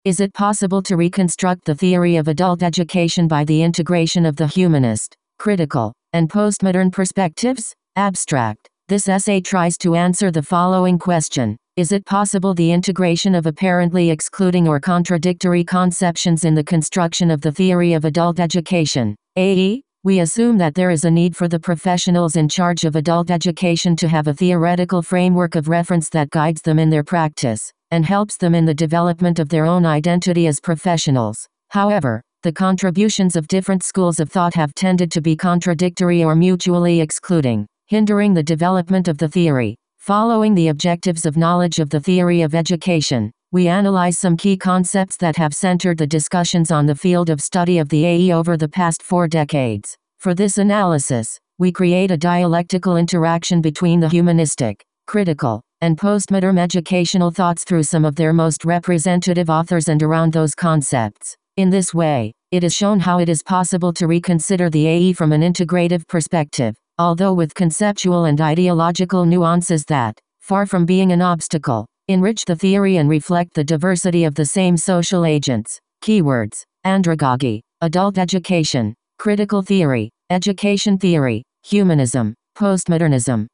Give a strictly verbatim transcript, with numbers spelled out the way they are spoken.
Is it possible to reconstruct the theory of adult education by the integration of the humanist, critical, and postmodern perspectives? Abstract. This essay tries to answer the following question. Is it possible the integration of apparently excluding or contradictory conceptions in the construction of the theory of adult education? that is, we assume that there is a need for the professionals in charge of adult education to have a theoretical framework of reference that guides them in their practice, and helps them in the development of their own identity as professionals. However, the contributions of different schools of thought have tended to be contradictory or mutually excluding, hindering the development of the theory. Following the objectives of knowledge of the theory of education, we analyze some key concepts that have centered the discussions on the field of study of the A E over the past four decades. For this analysis, we create a dialectical interaction between the humanistic, critical, and postmodern educational thoughts through some of their most representative authors and around those concepts. In this way, it is shown how it is possible to reconsider the A E from an integrative perspective, although with conceptual and ideological nuances that, far from being an obstacle, enrich the theory and reflect the diversity of the same social agents. Keywords: andragogy, adult education, critical theory, education theory, humanism, postmodernism.